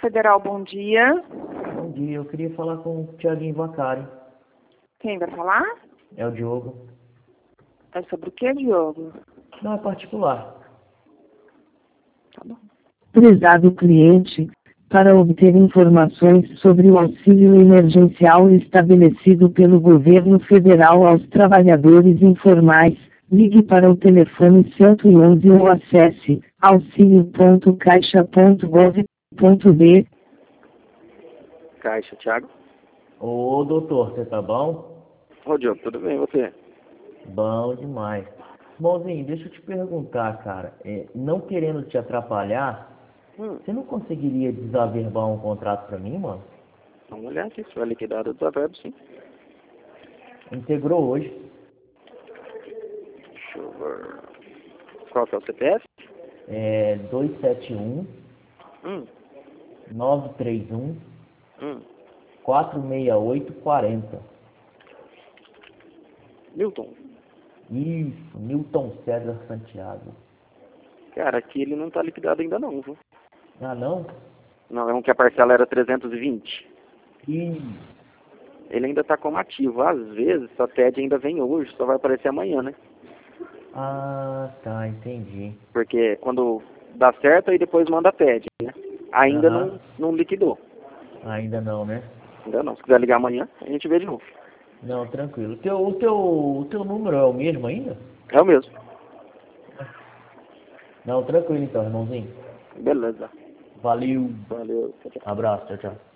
Federal, bom dia. Bom dia, eu queria falar com o Thiaguinho Vacari. Quem vai falar? É o Diogo. É sobre o que, Diogo? Não, é particular. Tá bom. Prezado cliente, para obter informações sobre o auxílio emergencial estabelecido pelo governo federal aos trabalhadores informais, ligue para o telefone 111 ou acesse auxilio.caixa.gov.br. Caixa, Thiago. Ô, doutor, você tá bom? Ô, Diogo, tudo bem, e você? Bom demais. Irmãozinho, deixa eu te perguntar, cara. Não querendo te atrapalhar, você não conseguiria desaverbar um contrato pra mim, mano? Vamos olhar aqui, se vai liquidar do desaverbo, sim. Integrou hoje. Deixa eu ver. Qual que é o CPF? 271 Hum, 931 hum. 46840. Milton. Isso, Newton César Santiago. Cara, aqui ele não tá liquidado ainda não, viu? Ah, não? Não, é um que a parcela era 320. Ih, Ele ainda tá como ativo. Às vezes, a TED ainda vem hoje, só vai aparecer amanhã, né? ah, tá, entendi. Porque quando dá certo, aí depois manda a TED, né? Ainda Aham. não liquidou. Ainda não, né? Ainda não. Se quiser ligar amanhã, a gente vê de novo. Não, tranquilo. O teu número é o mesmo ainda? É o mesmo. Não, tranquilo então, irmãozinho. Beleza. Valeu. Valeu. Tchau, tchau. Abraço, tchau, tchau.